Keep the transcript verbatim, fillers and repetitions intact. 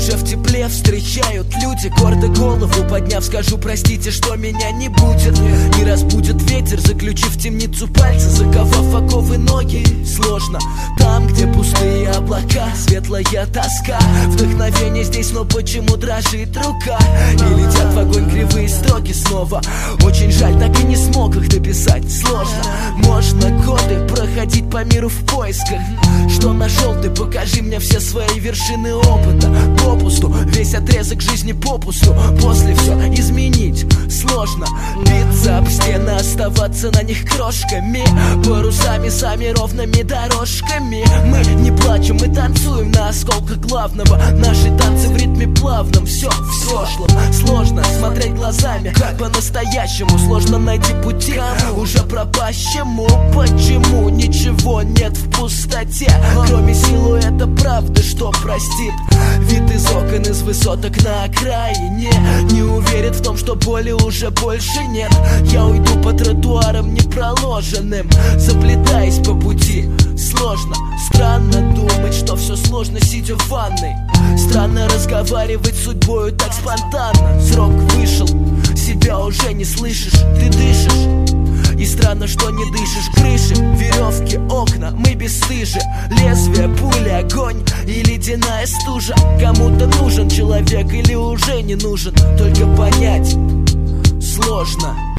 уже в тепле встречают люди. Гордо голову подняв, скажу простите, что меня не будет. Не разбудит ветер, заключив в темницу пальцы, заковав оковы ноги. Сложно там, где пустые облака, светлая тоска. Вдохновение здесь, но почему дрожит рука? И летят в огонь кривые строки снова. Очень жаль, так и не смог их дописать. Сложно, можно годы проходить по миру в поисках. Что нашел ты, покажи мне все свои вершины опыта. Попусту, весь отрезок жизни попусту. После все изменить сложно. Биться об стены, оставаться на них крошками. Парусами, сами ровными дорожками. Мы не плачем, мы танцуем на осколках главного. Наши танцы в ритме плавном. Все в прошлом. Сложно смотреть глазами, как по-настоящему. Сложно найти пути уже пропащему. Почему ничего нет в пустоте, кроме силуэта правды, что простит? Вид из окон, из высоток на окраине не уверен в том, что боли уже больше нет. Я уйду по тротуарам непроложенным, заплетаясь по пути. Сложно, странно думать, что все сложно, сидя в ванной. Странно разговаривать с судьбою так спонтанно. Срок вышел, себя уже не слышишь, ты дышишь. И странно, что не дышишь. Крыши, веревки, окна, мы бесстыжи. Лезвие, пули, огонь и ледяная стужа. Кому-то нужен человек или уже не нужен, только понять сложно.